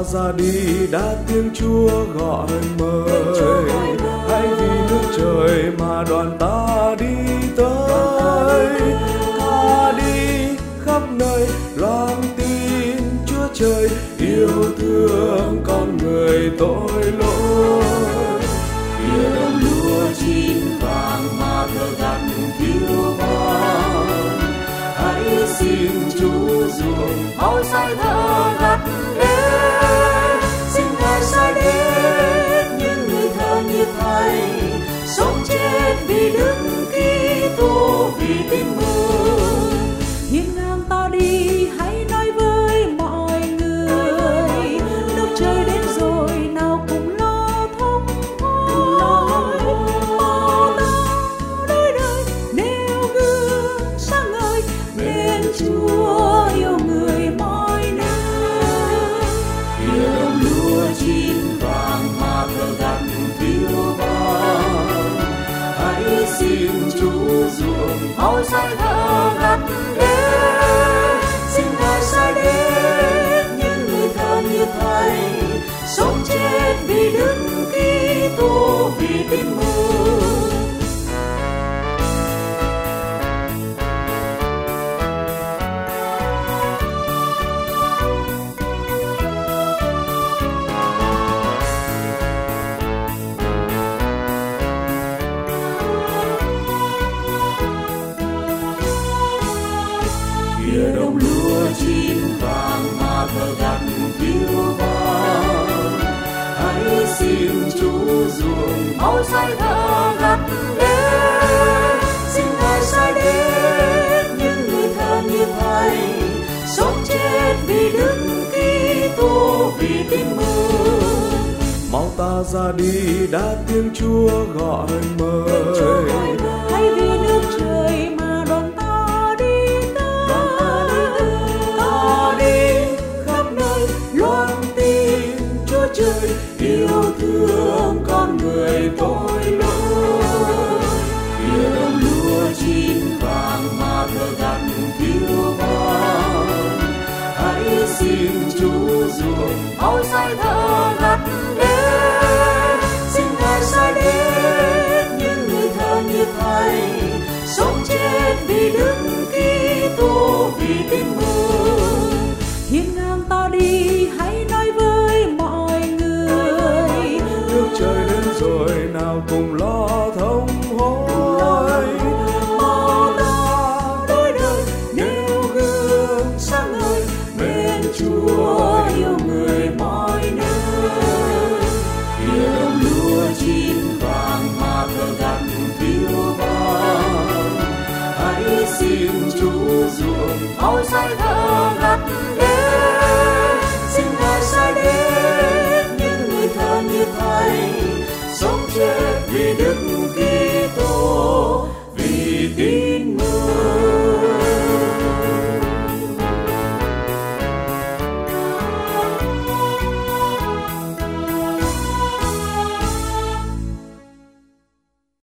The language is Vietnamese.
ta ra đi đã tiếng Chúa gọi mời, hãy vì nước trời mà đoàn ta đi tới. Ta đi khắp nơi loan tin Chúa trời yêu thương con người tội lỗi. Kia đồng lúa chín vàng mà thờ gặt thiếu vàng, hãy xin Chúa ruộng máu sai thờ gặt đến. Xin Ngài sai đến những người thờ như Thầy, sống chết vì Đức Kitô, vì tin mừng. Hiên ngang ta đi hãy nói với mọi người, nước trời đến rồi nào cùng lo thông hối. Mau ta đôi đời nêu gương sáng ngời, nên Chúa yêu người mọi nơi. Kia đồng lúa chín vàng mà thờ gặt thiếu vàng, hãy xin Chúa ruộng máu sai thờ gặt đến. Xin Ngài sai đến những người thờ như Thầy, sống chết vì Đức Kitô, vì tin mừng. Kia đồng lúa chín vàng mà thờ gặt thiếu vàng, hãy xin Chúa ruộng máu sai thờ gặt đến. Xin Ngài sai đến những người thờ như Thầy, sống chết vì Đức Kitô, vì tin mừng. Mau ta ra đi đã tiếng Chúa gọi mời, hãy vì nước trời mà đoàn ta đi tới. ta đi khắp nơi loan tin Chúa trời yêu thương con người tội lỗi. Kia đồng lúa chín vàng mà thờ gặt thiếu vàng, hãy xin Chúa ruộng máu sai thờ gặt đến. Xin Ngài sai đến những người thờ như Thầy, sống chết vì Đức Kitô, vì tin mừng. Hiên ngang ta đi hãy nói với mọi người, Nước trời đến rồi nào cùng lo thông hối. mau ta đôi đời Nêu gương sáng ngời, nên Chúa yêu người mọi nơi. Kia đồng lúa chín vàng mà thờ gặt thiếu vàng, hãy xin Chúa ruộng máu sai thờ gặt đến. Xin Ngài sai đến những người thờ như Thầy, sống chết vì Đức Kitô,